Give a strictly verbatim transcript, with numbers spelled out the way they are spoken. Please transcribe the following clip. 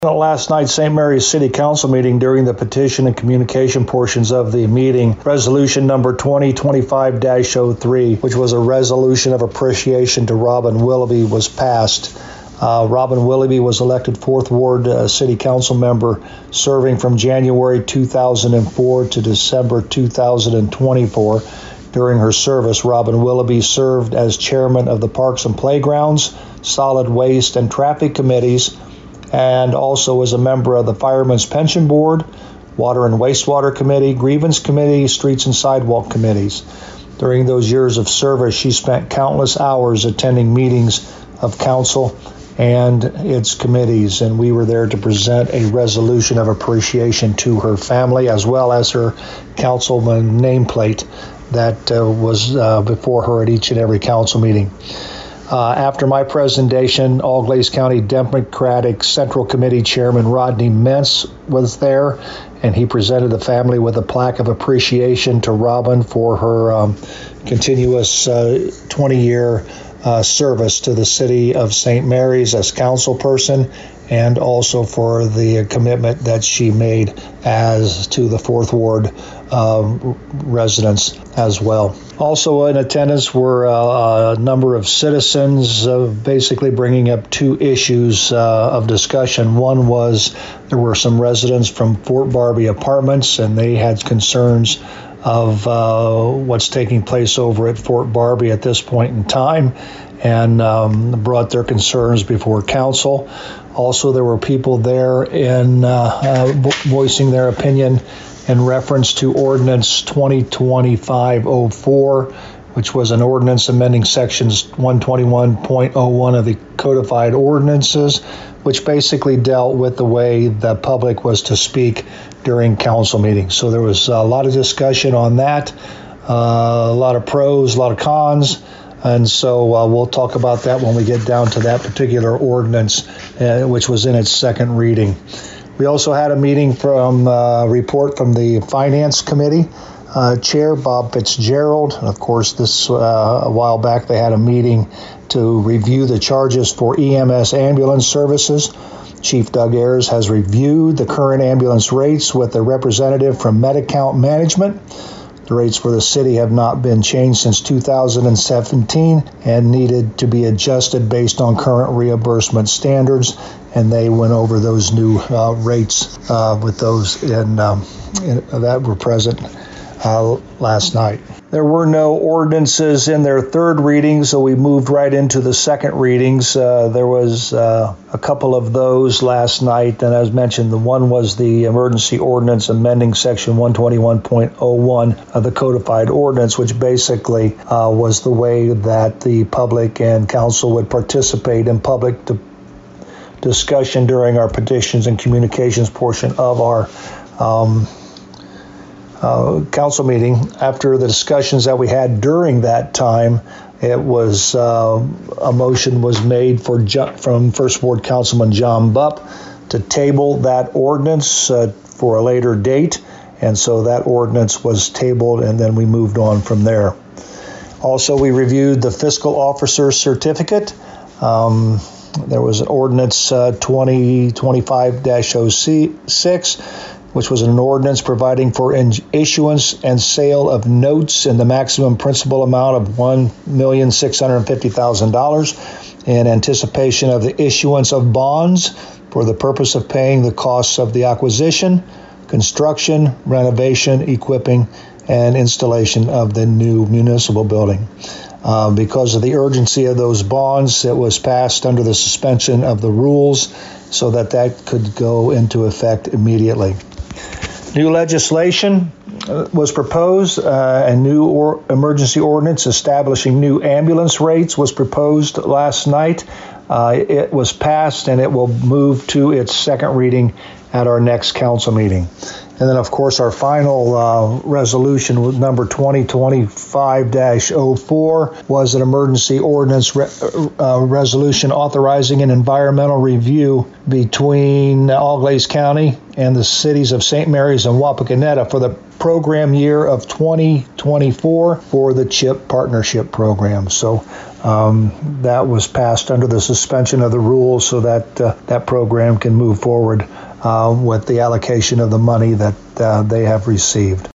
At last night's Saint Mary's City Council meeting, during the petition and communication portions of the meeting, resolution number twenty twenty-five dash oh three, which was a resolution of appreciation to Robin Willoughby, was passed. Uh, Robin Willoughby was elected fourth Ward uh, City Council member, serving from January two thousand four to December two thousand twenty-four. During her service, Robin Willoughby served as chairman of the Parks and Playgrounds, Solid Waste, and Traffic Committees, and also was a member of the Firemen's Pension Board, Water and Wastewater Committee, Grievance Committee, Streets and Sidewalk Committees. During those years of service, she spent countless hours attending meetings of council and its committees, and we were there to present a resolution of appreciation to her family, as well as her councilman nameplate that uh, was uh, before her at each and every council meeting. Uh, after my presentation, All Glaze County Democratic Central Committee Chairman Rodney Mintz was there, and he presented the family with a plaque of appreciation to Robin for her um, continuous uh, twenty-year uh, service to the city of Saint Mary's as councilperson, and also for the commitment that she made as to the fourth Ward um, residents as well. Also in attendance were uh, a number of citizens, uh, basically bringing up two issues uh, of discussion. One was there were some residents from Fort Barbie Apartments, and they had concerns of uh, what's taking place over at Fort Barbie at this point in time, and um, brought their concerns before council. Also, there were people there in uh, uh, voicing their opinion in reference to Ordinance twenty twenty-five oh four, which was an ordinance amending sections one twenty-one point oh one of the codified ordinances, which basically dealt with the way the public was to speak during council meetings. So there was a lot of discussion on that, uh, a lot of pros, a lot of cons, and so uh, we'll talk about that when we get down to that particular ordinance, uh, which was in its second reading. We also had a meeting from uh, report from the Finance Committee uh, Chair Bob Fitzgerald. And of course, this uh, a while back they had a meeting to review the charges for E M S ambulance services. Chief Doug Ayers has reviewed the current ambulance rates with a representative from Medi-Count Management. The rates for the city have not been changed since two thousand seventeen and needed to be adjusted based on current reimbursement standards, and they went over those new uh, rates uh, with those in, um, in, that were present uh, last night. There were no ordinances in their third reading, so we moved right into the second readings. Uh, there was uh, a couple of those last night, and as mentioned, the one was the emergency ordinance amending section one twenty-one point oh one of the codified ordinance, which basically uh, was the way that the public and council would participate in public to discussion during our petitions and communications portion of our um, uh, council meeting. After the discussions that we had during that time, it was uh, a motion was made for from First Ward Councilman John Bupp to table that ordinance uh, for a later date, and so that ordinance was tabled, and then we moved on from there. Also, we reviewed the fiscal officer certificate. Um, There was an ordinance uh, twenty twenty-five dash oh six, which was an ordinance providing for in- issuance and sale of notes in the maximum principal amount of one million six hundred fifty thousand dollars in anticipation of the issuance of bonds for the purpose of paying the costs of the acquisition, construction, renovation, equipping, and installation of the new municipal building. Uh, because of the urgency of those bonds, it was passed under the suspension of the rules so that that could go into effect immediately. New legislation uh, was proposed. Uh, a new or emergency ordinance establishing new ambulance rates was proposed last night. Uh, it was passed, and it will move to its second reading at our next council meeting. And then, of course, our final uh, resolution, number twenty twenty-five dash oh four, was an emergency ordinance re- uh, resolution authorizing an environmental review between Auglaize County and the cities of Saint Mary's and Wapakoneta for the program year of twenty twenty-four for the CHIP Partnership Program. So um, that was passed under the suspension of the rules so that uh, that program can move forward Uh, with the allocation of the money that uh, they have received.